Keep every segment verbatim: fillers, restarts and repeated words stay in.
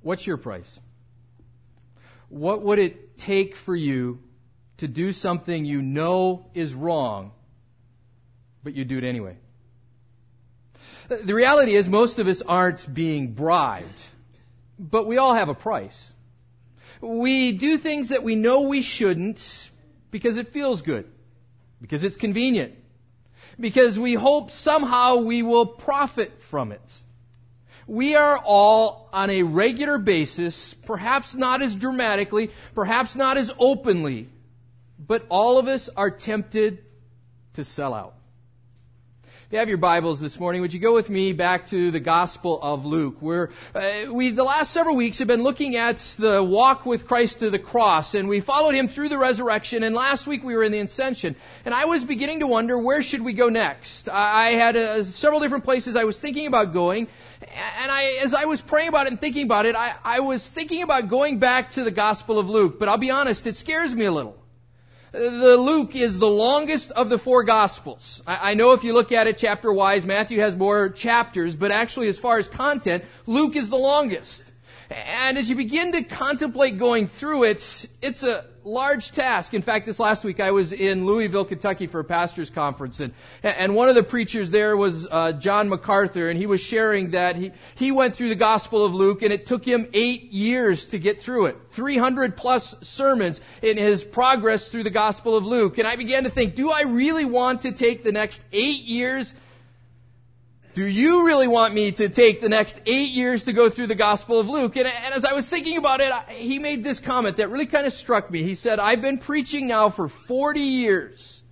What's your price? What would it take for you to do something you know is wrong, but you do it anyway? The reality is most of us aren't being bribed, but we all have a price. We do things that we know we shouldn't because it feels good, because it's convenient, because we hope somehow we will profit from it. We are all on a regular basis, perhaps not as dramatically, perhaps not as openly, but all of us are tempted to sell out. If you have your Bibles this morning, would you go with me back to the Gospel of Luke, where uh, we, the last several weeks, have been looking at the walk with Christ to the cross, and we followed Him through the resurrection, and last week we were in the Ascension, and I was beginning to wonder, where should we go next? I, I had uh, several different places I was thinking about going, and I, as I was praying about it and thinking about it, I, I was thinking about going back to the Gospel of Luke, but I'll be honest, it scares me a little. The Luke is the longest of the four Gospels. I, I know if you look at it chapter-wise, Matthew has more chapters, but actually as far as content, Luke is the longest. And as you begin to contemplate going through it, it's a large task. In fact, this last week I was in Louisville, Kentucky for a pastor's conference, and and one of the preachers there was uh, John MacArthur, and he was sharing that he, he went through the Gospel of Luke, and it took him eight years to get through it. three hundred plus sermons in his progress through the Gospel of Luke. And I began to think, do I really want to take the next eight years? Do you really want me to take the next eight years to go through the Gospel of Luke? And, and as I was thinking about it, I, he made this comment that really kind of struck me. He said, I've been preaching now for forty years.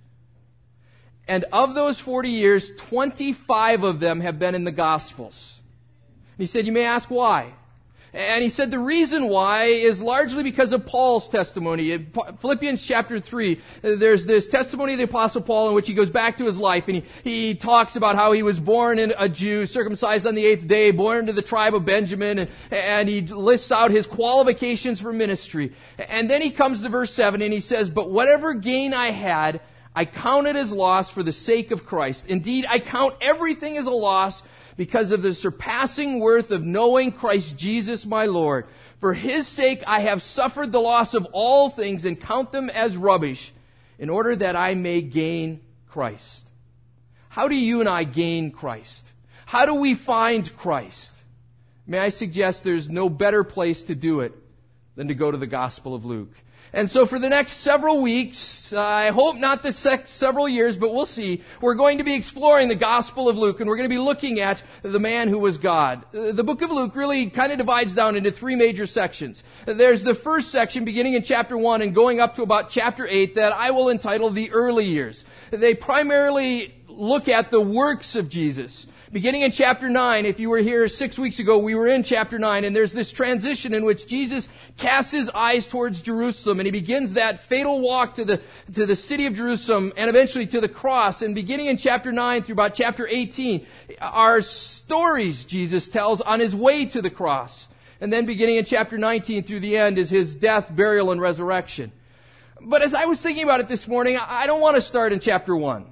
And of those forty years, twenty-five of them have been in the Gospels. And he said, you may ask why. And he said the reason why is largely because of Paul's testimony. In Philippians chapter three, there's this testimony of the Apostle Paul in which he goes back to his life, and he, he talks about how he was born in a Jew, circumcised on the eighth day, born to the tribe of Benjamin, and, and he lists out his qualifications for ministry. And then he comes to verse seven and he says, but whatever gain I had, I count it as loss for the sake of Christ. Indeed, I count everything as a loss because of the surpassing worth of knowing Christ Jesus my Lord. For His sake I have suffered the loss of all things and count them as rubbish, in order that I may gain Christ. How do you and I gain Christ? How do we find Christ? May I suggest there's no better place to do it than to go to the Gospel of Luke. And so for the next several weeks, uh, I hope not the next several years, but we'll see, we're going to be exploring the Gospel of Luke, and we're going to be looking at the man who was God. Uh, the book of Luke really kind of divides down into three major sections. There's the first section beginning in chapter one and going up to about chapter eight that I will entitle the early years. They primarily look at the works of Jesus. Beginning in chapter nine, if you were here six weeks ago, we were in chapter nine, and there's this transition in which Jesus casts His eyes towards Jerusalem, and He begins that fatal walk to the, to the city of Jerusalem, and eventually to the cross. And beginning in chapter nine through about chapter eighteen, are stories Jesus tells on His way to the cross. And then beginning in chapter nineteen through the end is His death, burial, and resurrection. But as I was thinking about it this morning, I don't want to start in chapter one.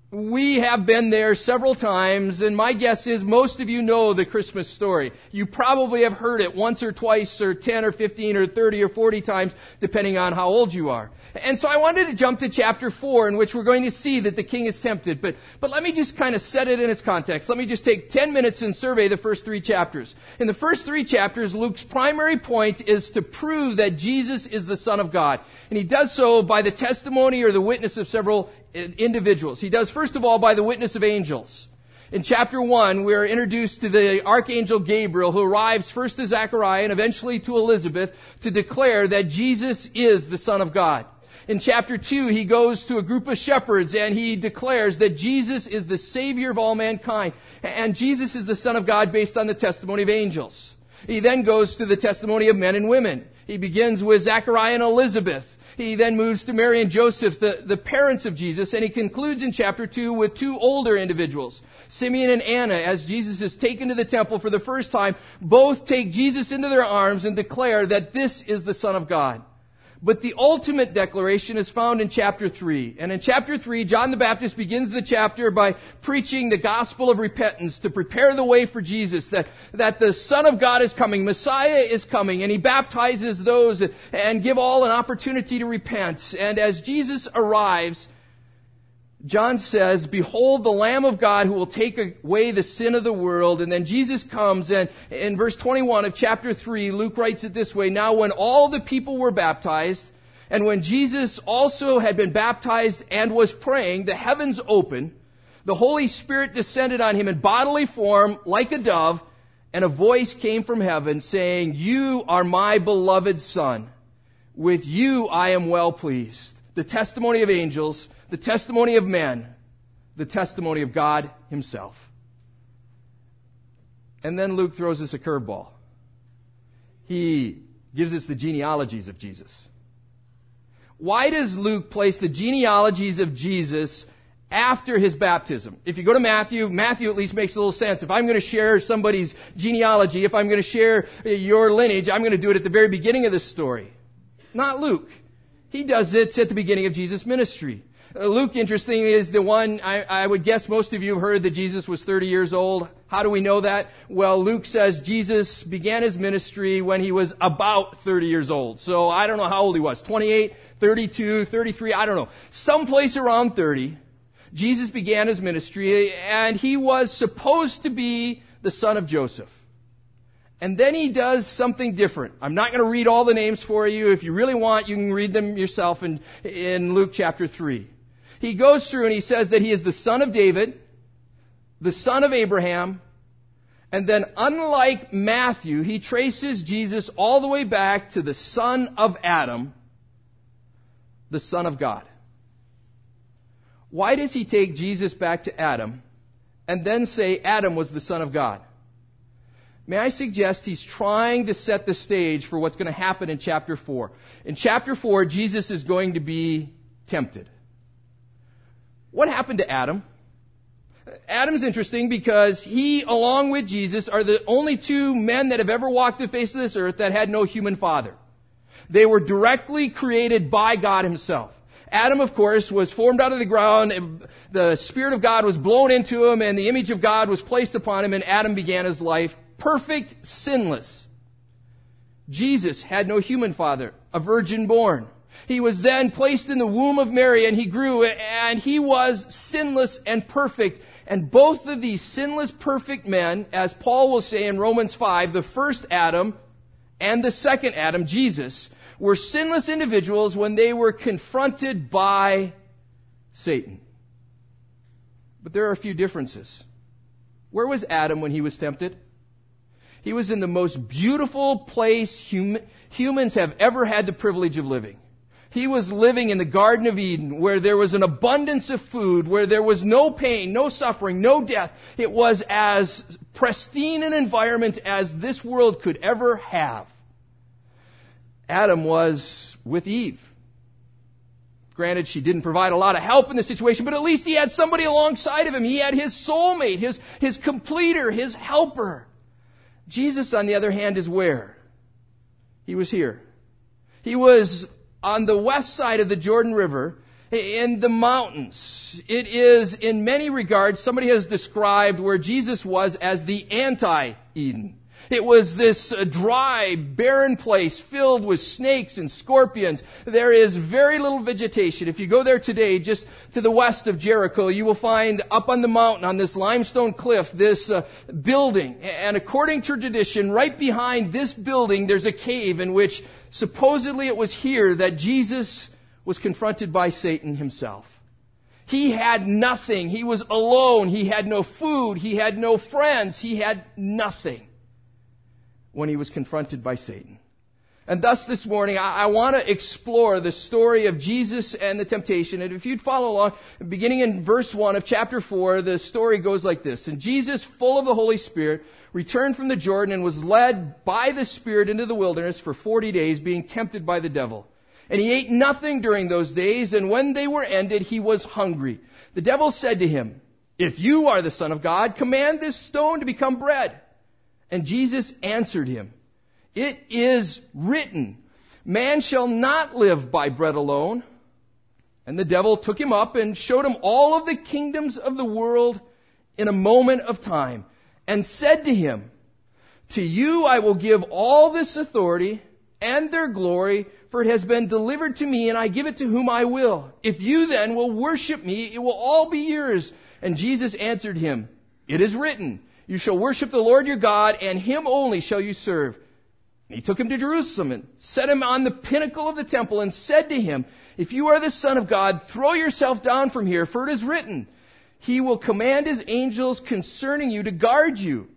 We have been there several times, and my guess is most of you know the Christmas story. You probably have heard it once or twice or ten or fifteen or thirty or forty times, depending on how old you are. And so I wanted to jump to chapter four, in which we're going to see that the king is tempted. But, but let me just kind of set it in its context. Let me just take ten minutes and survey the first three chapters. In the first three chapters, Luke's primary point is to prove that Jesus is the Son of God. And he does so by the testimony or the witness of several individuals. He does, first of all, by the witness of angels. In chapter one, we are introduced to the archangel Gabriel, who arrives first to Zechariah and eventually to Elizabeth to declare that Jesus is the Son of God. In chapter two, he goes to a group of shepherds and he declares that Jesus is the Savior of all mankind. And Jesus is the Son of God based on the testimony of angels. He then goes to the testimony of men and women. He begins with Zechariah and Elizabeth. He then moves to Mary and Joseph, the, the parents of Jesus, and he concludes in chapter two with two older individuals, Simeon and Anna. As Jesus is taken to the temple for the first time, both take Jesus into their arms and declare that this is the Son of God. But the ultimate declaration is found in chapter three. And in chapter three, John the Baptist begins the chapter by preaching the gospel of repentance to prepare the way for Jesus, that, that the Son of God is coming, Messiah is coming, and he baptizes those and give all an opportunity to repent. And as Jesus arrives, John says, "Behold the Lamb of God who will take away the sin of the world." And then Jesus comes, and in verse twenty-one of chapter three, Luke writes it this way: "Now when all the people were baptized, and when Jesus also had been baptized and was praying, the heavens opened, the Holy Spirit descended on him in bodily form like a dove, and a voice came from heaven saying, 'You are my beloved Son. With you I am well pleased.' The testimony of angels, the testimony of men, the testimony of God himself." And then Luke throws us a curveball. He gives us the genealogies of Jesus. Why does Luke place the genealogies of Jesus after his baptism? If you go to Matthew, Matthew at least makes a little sense. If I'm going to share somebody's genealogy, if I'm going to share your lineage, I'm going to do it at the very beginning of the story. Not Luke. He does it at the beginning of Jesus' ministry. Uh, Luke, interestingly, is the one, I, I would guess most of you have heard that Jesus was thirty years old. How do we know that? Well, Luke says Jesus began his ministry when he was about thirty years old. So I don't know how old he was, twenty-eight, thirty-two, thirty-three, I don't know. Someplace around thirty, Jesus began his ministry, and he was supposed to be the son of Joseph. And then he does something different. I'm not going to read all the names for you. If you really want, you can read them yourself in, in Luke chapter three. He goes through and he says that he is the son of David, the son of Abraham, and then unlike Matthew, he traces Jesus all the way back to the son of Adam, the son of God. Why does he take Jesus back to Adam and then say Adam was the son of God? May I suggest he's trying to set the stage for what's going to happen in chapter four. In chapter four, Jesus is going to be tempted. What happened to Adam? Adam's interesting because he, along with Jesus, are the only two men that have ever walked the face of this earth that had no human father. They were directly created by God himself. Adam, of course, was formed out of the ground. The Spirit of God was blown into him, and the image of God was placed upon him, and Adam began his life perfect, sinless. Jesus had no human father, a virgin born. He was then placed in the womb of Mary, and he grew, and he was sinless and perfect. And both of these sinless, perfect men, as Paul will say in Romans five, the first Adam and the second Adam, Jesus, were sinless individuals when they were confronted by Satan. But there are a few differences. Where was Adam when he was tempted? He was in the most beautiful place hum- humans have ever had the privilege of living. He was living in the Garden of Eden, where there was an abundance of food, where there was no pain, no suffering, no death. It was as pristine an environment as this world could ever have. Adam was with Eve. Granted, she didn't provide a lot of help in the situation, but at least he had somebody alongside of him. He had his soulmate, his, his completer, his helper. Jesus, on the other hand, is where? He was here. He was on the west side of the Jordan River, in the mountains. It is, in many regards, somebody has described where Jesus was as the anti-Eden. It was this uh, dry, barren place filled with snakes and scorpions. There is very little vegetation. If you go there today, just to the west of Jericho, you will find up on the mountain, on this limestone cliff, this uh, building. And according to tradition, right behind this building, there's a cave in which supposedly it was here that Jesus was confronted by Satan himself. He had nothing. He was alone. He had no food. He had no friends. He had nothing when he was confronted by Satan. And thus this morning, I, I want to explore the story of Jesus and the temptation. And if you'd follow along, beginning in verse one of chapter four, the story goes like this. And Jesus, full of the Holy Spirit, returned from the Jordan and was led by the Spirit into the wilderness for forty days, being tempted by the devil. And he ate nothing during those days, and when they were ended, he was hungry. The devil said to him, "If you are the Son of God, command this stone to become bread." And Jesus answered him, "It is written, Man shall not live by bread alone. And the devil took him up and showed him all of the kingdoms of the world in a moment of time, and said to him, to you I will give all this authority and their glory, for it has been delivered to me, and I give it to whom I will. If you then will worship me, it will all be yours. And Jesus answered him, it is written, you shall worship the Lord your God, and him only shall you serve. And he took him to Jerusalem and set him on the pinnacle of the temple and said to him, if you are the Son of God, throw yourself down from here, for it is written, he will command his angels concerning you to guard you.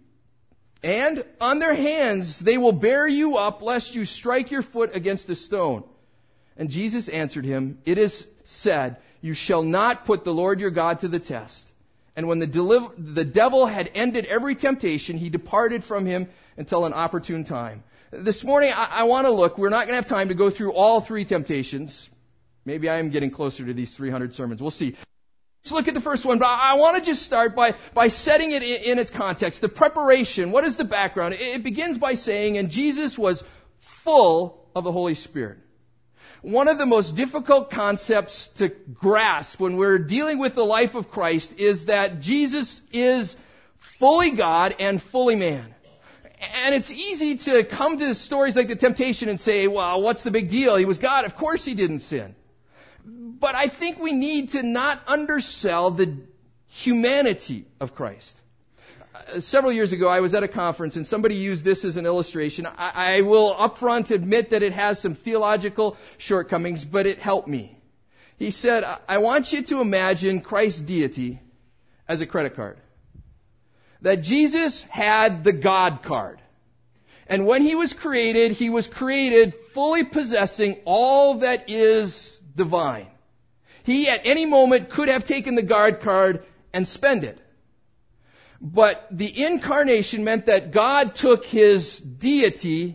And on their hands they will bear you up, lest you strike your foot against a stone. And Jesus answered him, it is said, you shall not put the Lord your God to the test. And when the, deliver- the devil had ended every temptation, he departed from him until an opportune time. This morning I, I want to look, we're not going to have time to go through all three temptations. Maybe I am getting closer to these three hundred sermons. We'll see. Let's look at the first one, but I want to just start by, by setting it in, in its context. The preparation, what is the background? It, it begins by saying, and Jesus was full of the Holy Spirit. One of the most difficult concepts to grasp when we're dealing with the life of Christ is that Jesus is fully God and fully man. And it's easy to come to stories like the temptation and say, well, what's the big deal? He was God. Of course he didn't sin. But I think we need to not undersell the humanity of Christ. Uh, several years ago, I was at a conference and somebody used this as an illustration. I, I will upfront admit that it has some theological shortcomings, but it helped me. He said, I want you to imagine Christ's deity as a credit card. That Jesus had the God card. And when he was created, he was created fully possessing all that is divine. He at any moment could have taken the God card and spent it. But the incarnation meant that God took his deity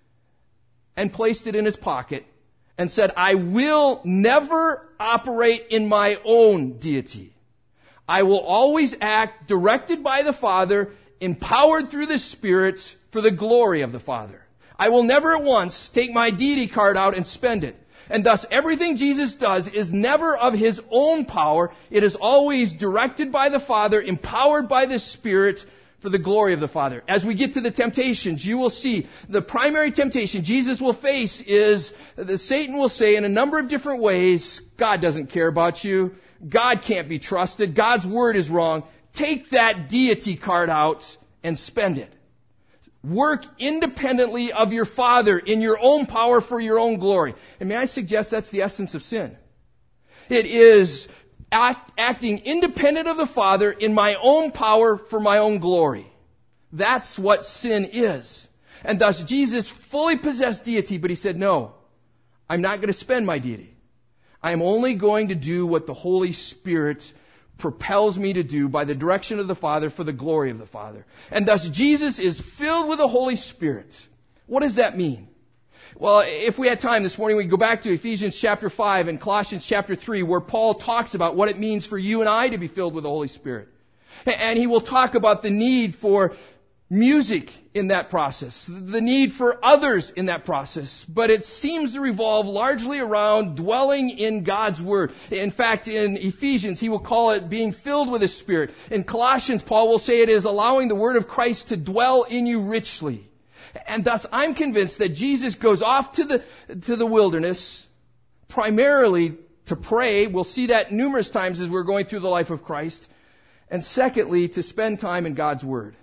and placed it in his pocket and said, I will never operate in my own deity. I will always act directed by the Father, empowered through the Spirit for the glory of the Father. I will never at once take my deity card out and spend it. And thus, everything Jesus does is never of his own power. It is always directed by the Father, empowered by the Spirit for the glory of the Father. As we get to the temptations, you will see the primary temptation Jesus will face is that Satan will say in a number of different ways, God doesn't care about you. God can't be trusted. God's word is wrong. Take that deity card out and spend it. Work independently of your Father in your own power for your own glory. And may I suggest that's the essence of sin. It is act, acting independent of the Father in my own power for my own glory. That's what sin is. And thus Jesus fully possessed deity, but he said, no, I'm not going to spend my deity. I am only going to do what the Holy Spirit propels me to do by the direction of the Father for the glory of the Father. And thus Jesus is filled with the Holy Spirit. What does that mean? Well, if we had time this morning, we go back to Ephesians chapter five and Colossians chapter three, where Paul talks about what it means for you and I to be filled with the Holy Spirit. And he will talk about the need for music in that process, the need for others in that process. But it seems to revolve largely around dwelling in God's Word. In fact, in Ephesians, he will call it being filled with the Spirit. In Colossians, Paul will say it is allowing the Word of Christ to dwell in you richly. And thus, I'm convinced that Jesus goes off to the, to the wilderness primarily to pray. We'll see that numerous times as we're going through the life of Christ. And secondly, to spend time in God's Word.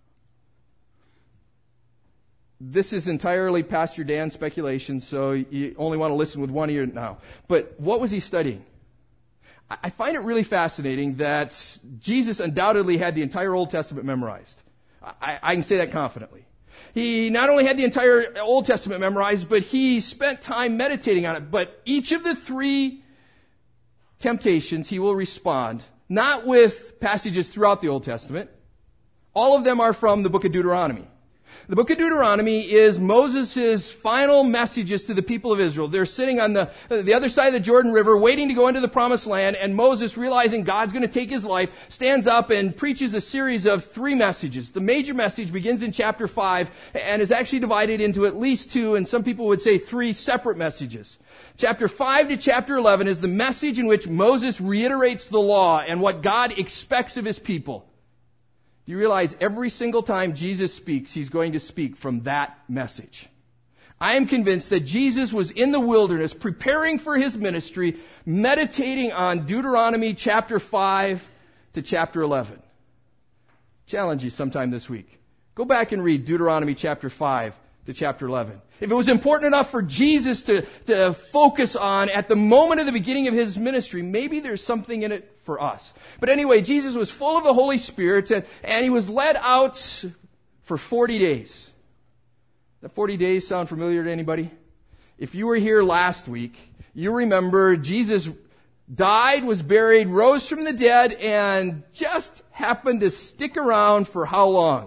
This is entirely Pastor Dan's speculation, so you only want to listen with one ear now. But what was he studying? I find it really fascinating that Jesus undoubtedly had the entire Old Testament memorized. I, I can say that confidently. He not only had the entire Old Testament memorized, but he spent time meditating on it. But each of the three temptations, he will respond, not with passages throughout the Old Testament. All of them are from the book of Deuteronomy. The book of Deuteronomy is Moses' final messages to the people of Israel. They're sitting on the, the other side of the Jordan River waiting to go into the promised land, and Moses, realizing God's going to take his life, stands up and preaches a series of three messages. The major message begins in chapter five and is actually divided into at least two, and some people would say three separate messages. Chapter five to chapter eleven is the message in which Moses reiterates the law and what God expects of his people. Do you realize every single time Jesus speaks, he's going to speak from that message? I am convinced that Jesus was in the wilderness preparing for his ministry, meditating on Deuteronomy chapter five to chapter eleven. Challenge you sometime this week. Go back and read Deuteronomy chapter five to chapter eleven. If it was important enough for Jesus to, to focus on at the moment of the beginning of his ministry, maybe there's something in it for us. But anyway, Jesus was full of the Holy Spirit, and, and he was led out for forty days. Does forty days sound familiar to anybody? If you were here last week, you remember Jesus died, was buried, rose from the dead, and just happened to stick around for how long?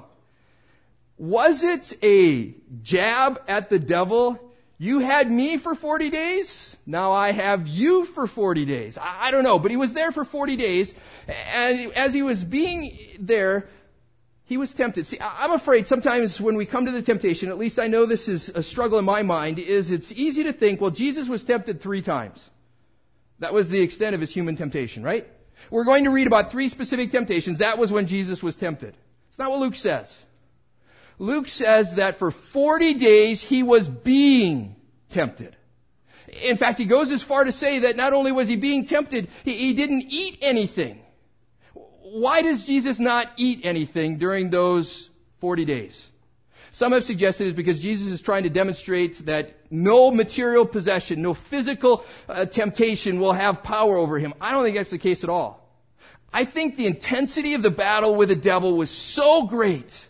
Was it a jab at the devil? You had me for forty days. Now I have you for forty days. I, I don't know, but he was there for forty days. And as he was being there, he was tempted. See, I'm afraid sometimes when we come to the temptation, at least I know this is a struggle in my mind, is it's easy to think, well, Jesus was tempted three times. That was the extent of his human temptation, right? We're going to read about three specific temptations. That was when Jesus was tempted. It's not what Luke says. Luke says that for forty days he was being tempted. In fact, he goes as far to say that not only was he being tempted, he, he didn't eat anything. Why does Jesus not eat anything during those forty days? Some have suggested it's because Jesus is trying to demonstrate that no material possession, no physical uh, temptation will have power over him. I don't think that's the case at all. I think the intensity of the battle with the devil was so great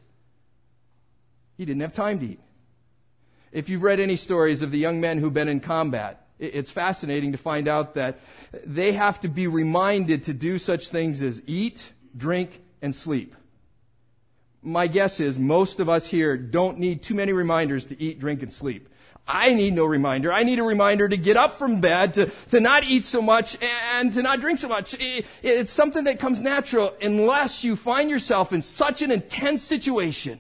he didn't have time to eat. If you've read any stories of the young men who've been in combat, it's fascinating to find out that they have to be reminded to do such things as eat, drink, and sleep. My guess is most of us here don't need too many reminders to eat, drink, and sleep. I need no reminder. I need a reminder to get up from bed, to, to not eat so much, and to not drink so much. It, it's something that comes natural unless you find yourself in such an intense situation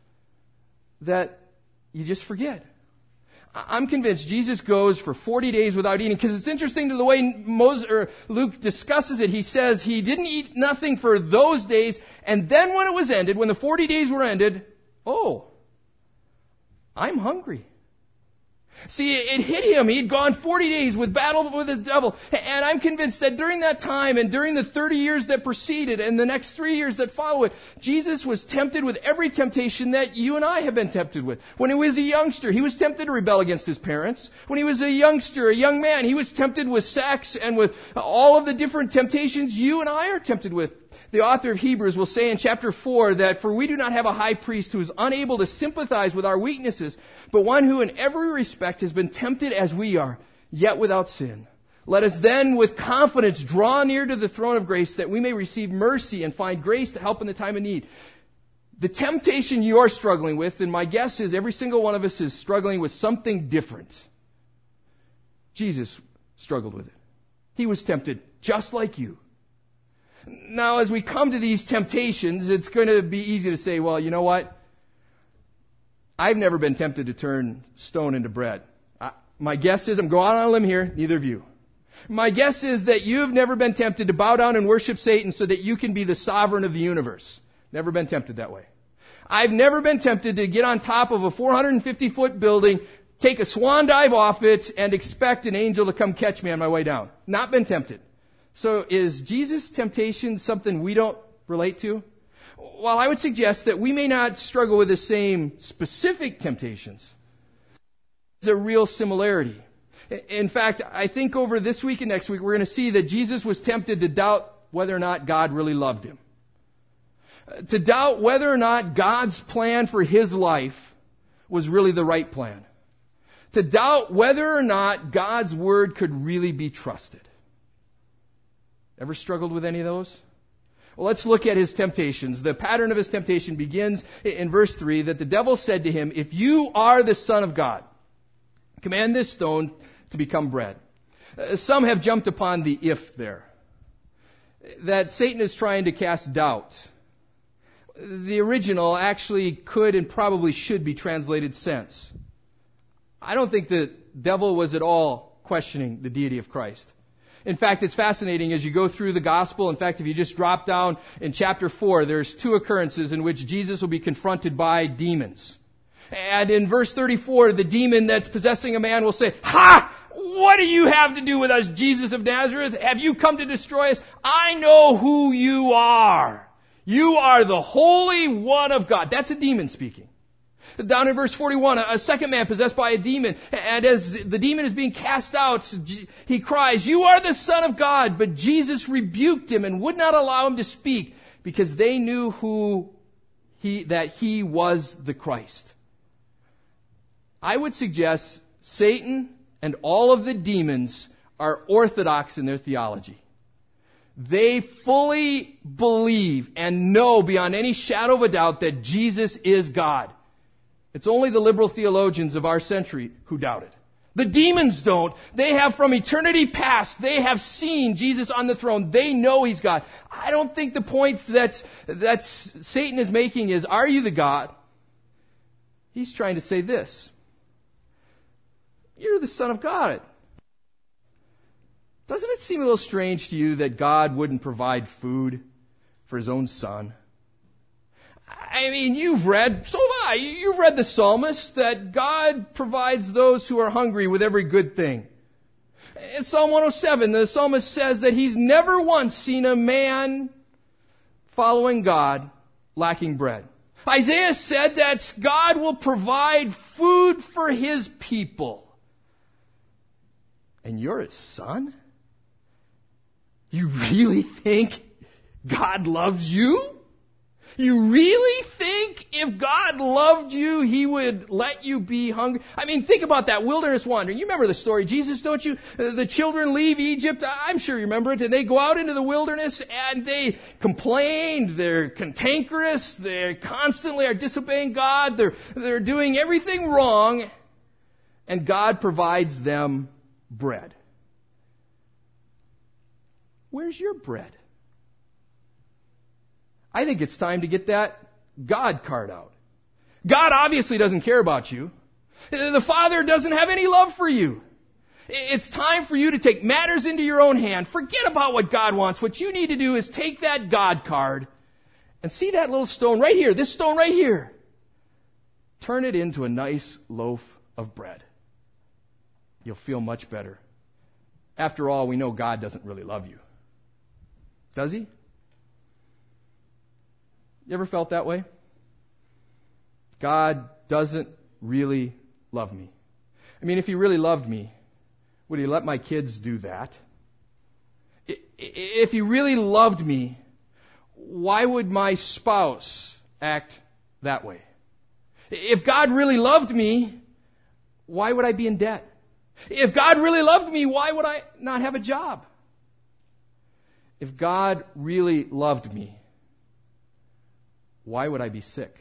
that you just forget. I'm convinced Jesus goes for forty days without eating, because it's interesting to the way Moses, or Luke discusses it. He says he didn't eat nothing for those days, and then when it was ended, when the forty days were ended, oh, I'm hungry. See, it hit him. He'd gone forty days with battle with the devil. And I'm convinced that during that time and during the thirty years that preceded and the next three years that follow it, Jesus was tempted with every temptation that you and I have been tempted with. When he was a youngster, he was tempted to rebel against his parents. When he was a youngster, a young man, he was tempted with sex and with all of the different temptations you and I are tempted with. The author of Hebrews will say in chapter four that, "For we do not have a high priest who is unable to sympathize with our weaknesses, but one who in every respect has been tempted as we are, yet without sin. Let us then with confidence draw near to the throne of grace that we may receive mercy and find grace to help in the time of need." The temptation you're struggling with, and my guess is every single one of us is struggling with something different. Jesus struggled with it. He was tempted just like you. Now, as we come to these temptations, it's going to be easy to say, well, you know what? I've never been tempted to turn stone into bread. I, my guess is, I'm going out on a limb here, neither of you. My guess is that you've never been tempted to bow down and worship Satan so that you can be the sovereign of the universe. Never been tempted that way. I've never been tempted to get on top of a four hundred fifty foot building, take a swan dive off it, and expect an angel to come catch me on my way down. Not been tempted. So is Jesus' temptation something we don't relate to? Well, I would suggest that we may not struggle with the same specific temptations. There's a real similarity. In fact, I think over this week and next week, we're going to see that Jesus was tempted to doubt whether or not God really loved him. To doubt whether or not God's plan for his life was really the right plan. To doubt whether or not God's word could really be trusted. Ever struggled with any of those? Well, let's look at his temptations. The pattern of his temptation begins in verse three, that the devil said to him, "If you are the Son of God, command this stone to become bread." Uh, some have jumped upon the "if" there. That Satan is trying to cast doubt. The original actually could and probably should be translated "since." I don't think the devil was at all questioning the deity of Christ. In fact, it's fascinating as you go through the gospel. In fact, if you just drop down in chapter four, there's two occurrences in which Jesus will be confronted by demons. And in verse thirty-four, the demon that's possessing a man will say, "Ha! What do you have to do with us, Jesus of Nazareth? Have you come to destroy us? I know who you are. You are the Holy One of God." That's a demon speaking. Down in verse forty-one, a second man possessed by a demon, and as the demon is being cast out, he cries, "You are the Son of God." But Jesus rebuked him and would not allow him to speak, because they knew who he, that he was the Christ. I would suggest Satan and all of the demons are orthodox in their theology. They fully believe and know beyond any shadow of a doubt that Jesus is God. It's only the liberal theologians of our century who doubt it. The demons don't. They have from eternity past, they have seen Jesus on the throne. They know He's God. I don't think the point that that Satan is making is, are you the God? He's trying to say this: you're the Son of God. Doesn't it seem a little strange to you that God wouldn't provide food for His own Son? I mean, you've read, so have I, you've read the psalmist that God provides those who are hungry with every good thing. In Psalm one oh seven, the psalmist says that he's never once seen a man following God lacking bread. Isaiah said that God will provide food for His people. And you're His son? You really think God loves you? You really think if God loved you, He would let you be hungry? I mean, think about that wilderness wandering. You remember the story, Jesus, don't you? The children leave Egypt. I'm sure you remember it. And they go out into the wilderness and they complained. They're cantankerous. They constantly are disobeying God. They're, they're doing everything wrong. And God provides them bread. Where's your bread? I think it's time to get that God card out. God obviously doesn't care about you. The Father doesn't have any love for you. It's time for you to take matters into your own hand. Forget about what God wants. What you need to do is take that God card and see that little stone right here, this stone right here. Turn it into a nice loaf of bread. You'll feel much better. After all, we know God doesn't really love you. Does He? You ever felt that way? God doesn't really love me. I mean, if He really loved me, would He let my kids do that? If He really loved me, why would my spouse act that way? If God really loved me, why would I be in debt? If God really loved me, why would I not have a job? If God really loved me, why would I be sick?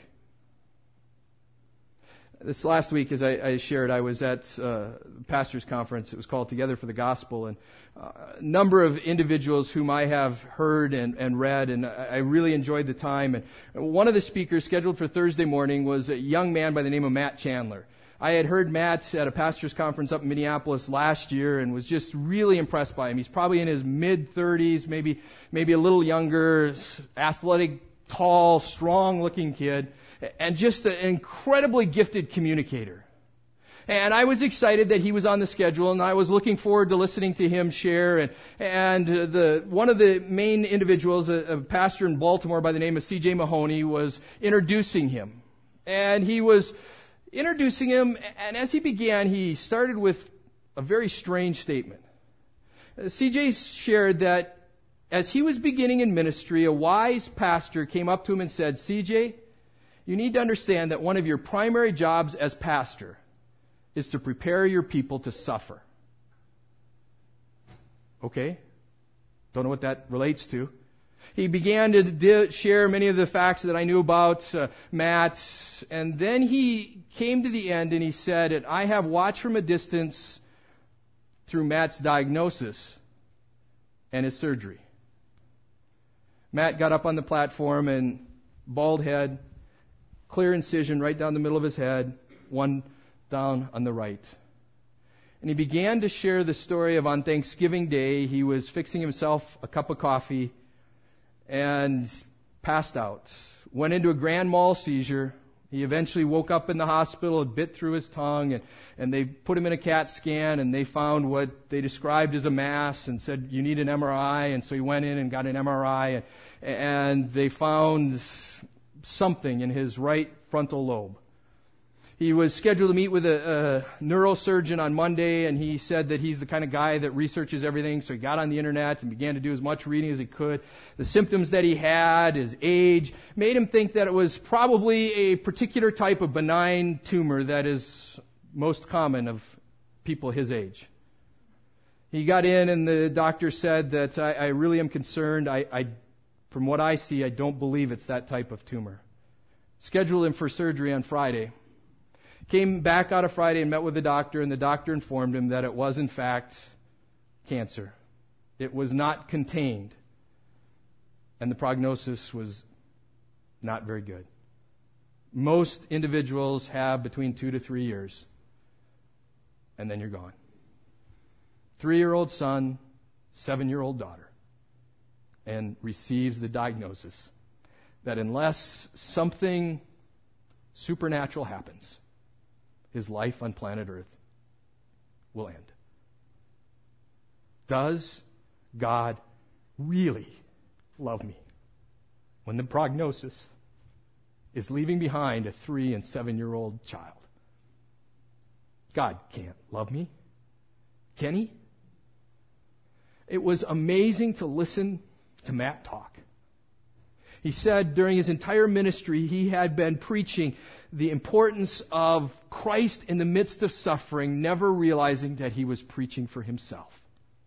This last week, as I, I shared, I was at uh, pastor's conference. It was called Together for the Gospel, and uh, a number of individuals whom I have heard and, and read, and I, I really enjoyed the time. And one of the speakers scheduled for Thursday morning was a young man by the name of Matt Chandler. I had heard Matt at a pastor's conference up in Minneapolis last year and was just really impressed by him. He's probably in his mid-thirties, maybe maybe a little younger, athletic, tall, strong-looking kid, and just an incredibly gifted communicator. And I was excited that he was on the schedule, and I was looking forward to listening to him share. And, and the one of the main individuals, a, a pastor in Baltimore by the name of C J Mahoney, was introducing him. And he was introducing him, and as he began, he started with a very strange statement. Uh, C J shared that as he was beginning in ministry, a wise pastor came up to him and said, "C J, you need to understand that one of your primary jobs as pastor is to prepare your people to suffer." Okay? Don't know what that relates to. He began to di- share many of the facts that I knew about uh, Matt, and then he came to the end and he said, I have watched from a distance through Matt's diagnosis and his surgery. Matt got up on the platform and bald head, clear incision right down the middle of his head, one down on the right. And he began to share the story of on Thanksgiving Day, he was fixing himself a cup of coffee and passed out. Went into a grand mal seizure. He eventually woke up in the hospital, it bit through his tongue, and, and they put him in a CAT scan, and they found what they described as a mass and said, you need an M R I. And so he went in and got an M R I, and, and they found something in his right frontal lobe. He was scheduled to meet with a, a neurosurgeon on Monday, and he said that he's the kind of guy that researches everything, so he got on the internet and began to do as much reading as he could. The symptoms that he had, his age, made him think that it was probably a particular type of benign tumor that is most common of people his age. He got in, and the doctor said that I, I really am concerned. I, I, from what I see, I don't believe it's that type of tumor. Scheduled him for surgery on Friday. Came back out of Friday and met with the doctor, and the doctor informed him that it was, in fact, cancer. It was not contained, and the prognosis was not very good. Most individuals have between two to three years, and then you're gone. Three-year-old son, seven-year-old daughter, and receives the diagnosis that unless something supernatural happens, his life on planet Earth will end. Does God really love me when the prognosis is leaving behind a three and seven-year-old child? God can't love me. Can he? It was amazing to listen to Matt talk. He said during his entire ministry, he had been preaching the importance of Christ in the midst of suffering, never realizing that he was preaching for himself.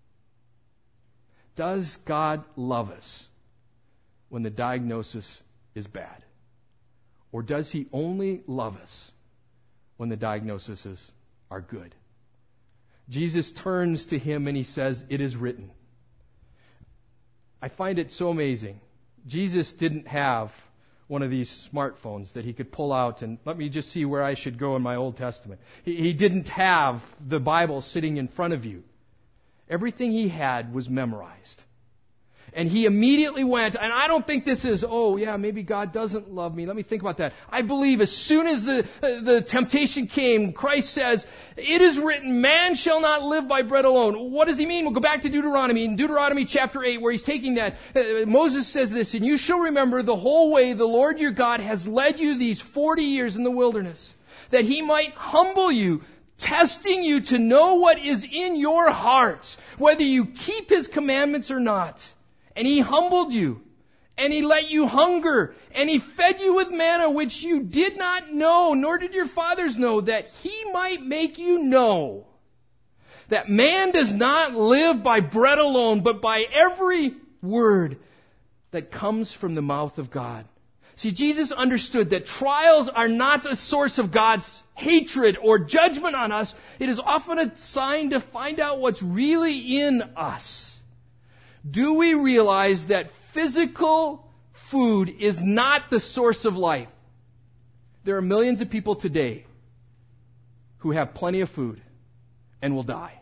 Does God love us when the diagnosis is bad? Or does he only love us when the diagnoses are good? Jesus turns to him and he says, "It is written." I find it so amazing. Jesus didn't have one of these smartphones that he could pull out and let me just see where I should go in my Old Testament. He, he didn't have the Bible sitting in front of you. Everything he had was memorized. And he immediately went, and I don't think this is, oh yeah, maybe God doesn't love me. Let me think about that. I believe as soon as the, uh, the temptation came, Christ says, "It is written, man shall not live by bread alone." What does he mean? We'll go back to Deuteronomy. In Deuteronomy chapter eight, where he's taking that, uh, Moses says this, "And you shall remember the whole way the Lord your God has led you these forty years in the wilderness, that he might humble you, testing you to know what is in your hearts, whether you keep his commandments or not. And he humbled you, and he let you hunger, and he fed you with manna which you did not know, nor did your fathers know, that he might make you know that man does not live by bread alone, but by every word that comes from the mouth of God." See, Jesus understood that trials are not a source of God's hatred or judgment on us. It is often a sign to find out what's really in us. Do we realize that physical food is not the source of life? There are millions of people today who have plenty of food and will die.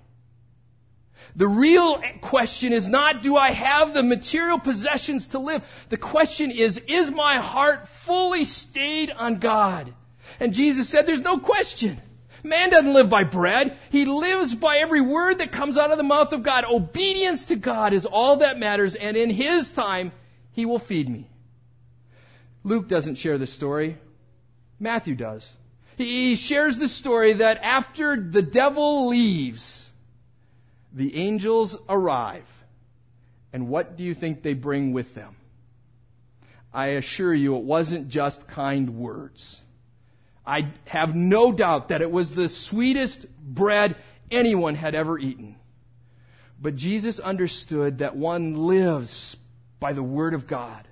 The real question is not, do I have the material possessions to live? The question is, is my heart fully stayed on God? And Jesus said, there's no question. Man doesn't live by bread. He lives by every word that comes out of the mouth of God. Obedience to God is all that matters, and in his time, he will feed me. Luke doesn't share this story. Matthew does. He shares the story that after the devil leaves, the angels arrive. And what do you think they bring with them? I assure you, it wasn't just kind words. I have no doubt that it was the sweetest bread anyone had ever eaten. But Jesus understood that one lives by the word of God,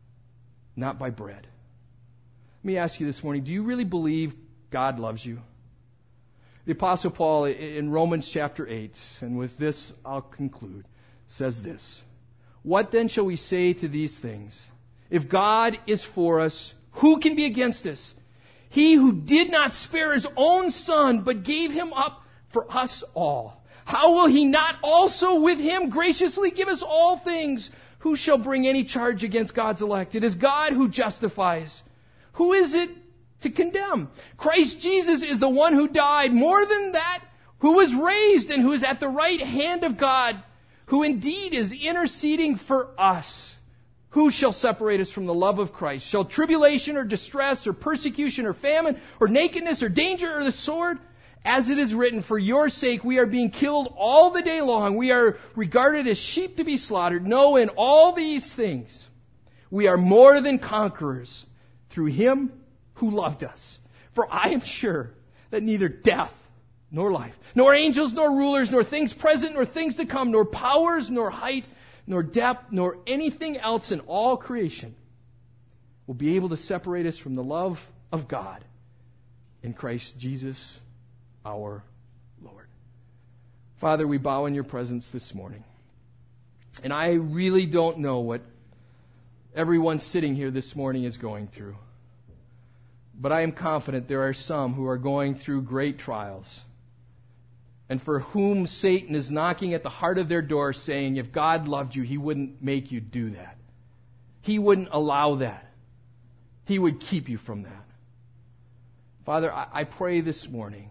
not by bread. Let me ask you this morning, do you really believe God loves you? The Apostle Paul in Romans chapter eight, and with this I'll conclude, says this: "What then shall we say to these things? If God is for us, who can be against us? He who did not spare his own son, but gave him up for us all, how will he not also with him graciously give us all things? Who shall bring any charge against God's elect? It is God who justifies. Who is it to condemn? Christ Jesus is the one who died, more than that, who was raised and who is at the right hand of God, who indeed is interceding for us. Who shall separate us from the love of Christ? Shall tribulation or distress or persecution or famine or nakedness or danger or the sword? As it is written, for your sake we are being killed all the day long. We are regarded as sheep to be slaughtered. No, in all these things we are more than conquerors through him who loved us. For I am sure that neither death nor life, nor angels, nor rulers, nor things present, nor things to come, nor powers, nor height, nor depth, nor anything else in all creation will be able to separate us from the love of God in Christ Jesus our Lord." Father, we bow in your presence this morning. And I really don't know what everyone sitting here this morning is going through. But I am confident there are some who are going through great trials, and for whom Satan is knocking at the heart of their door saying, if God loved you, he wouldn't make you do that. He wouldn't allow that. He would keep you from that. Father, I, I pray this morning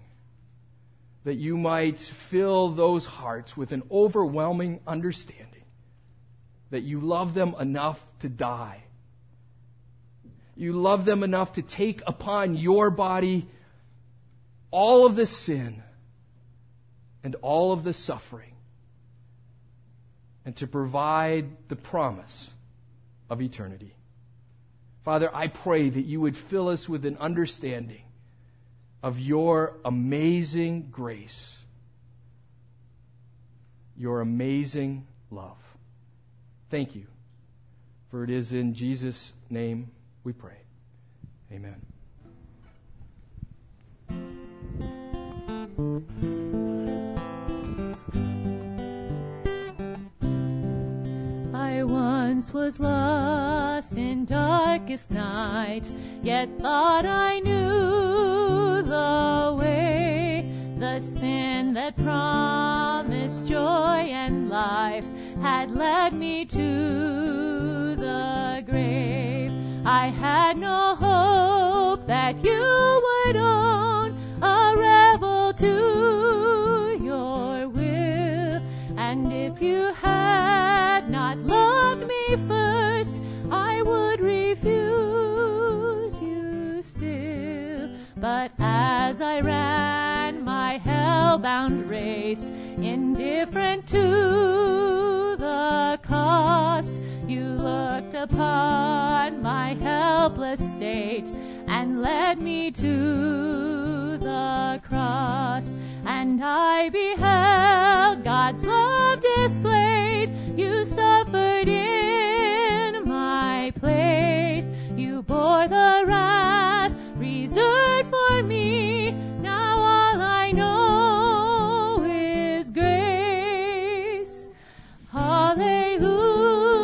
that you might fill those hearts with an overwhelming understanding that you love them enough to die. You love them enough to take upon your body all of the sin and all of the suffering, and to provide the promise of eternity. Father, I pray that you would fill us with an understanding of your amazing grace, your amazing love. Thank you, for it is in Jesus' name we pray. Amen. I once was lost in darkest night, yet thought I knew the way. The sin that promised joy and life had led me to the grave. I had no hope that you would own, a rebel to your will. And if you had not loved me first, I would refuse you still. But as I ran my hell-bound race, indifferent to the cost, you looked upon my helpless state and led me to the cross. And I beheld God's love displayed. You suffered in my place. You bore the wrath reserved for me. Now all I know is grace. Hallelujah.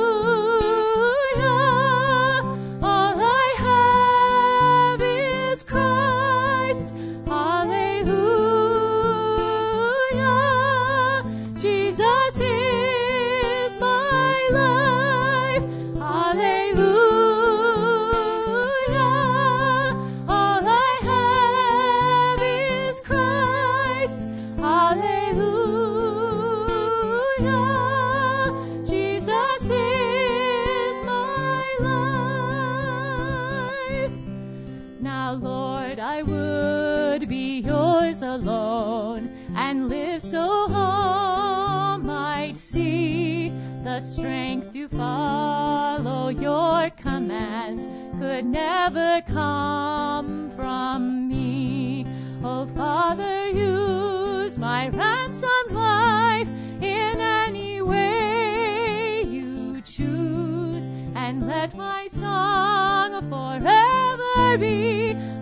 Alone and live so all might see the strength to follow your commands could never come from me. Oh Father, use my ransomed life in any way you choose. be